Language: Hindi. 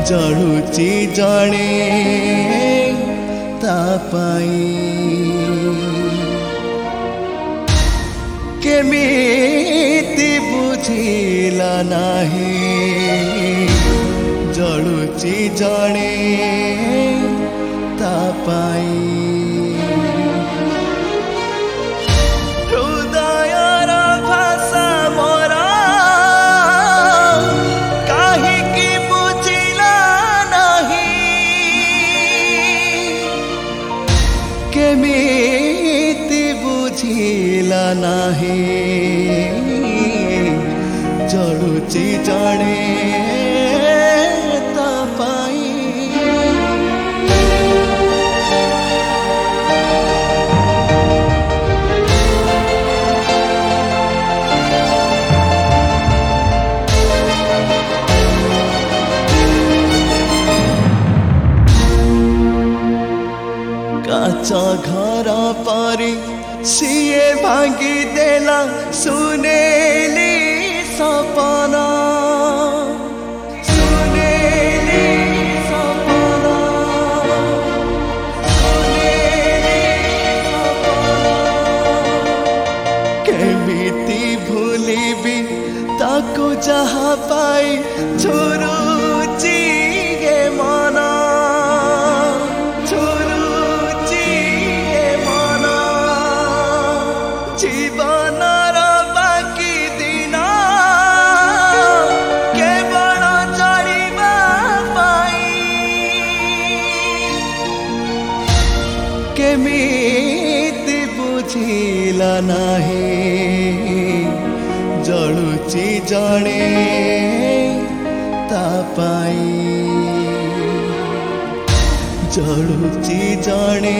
जड़ुची जड़े तापाई केमिति बुझिला नाही जड़ुची जड़े तापाई हृदयर भाषा मोरा काहिकी बुझिला नाही केमिति बुझिला नाही जड़ुची जड़े तापाई काचा घर पारी सीए भांगी देला सुनेली सपना सुनेली सपना सुनेली सपना केमिति भूलिबी ताको जहा पाई झुरुची गे मना जीवनर बाकी दिन केवल चढ़ा पाई केमिति बुझिला नाही जड़ुची जड़े तापाई जड़ुची जड़े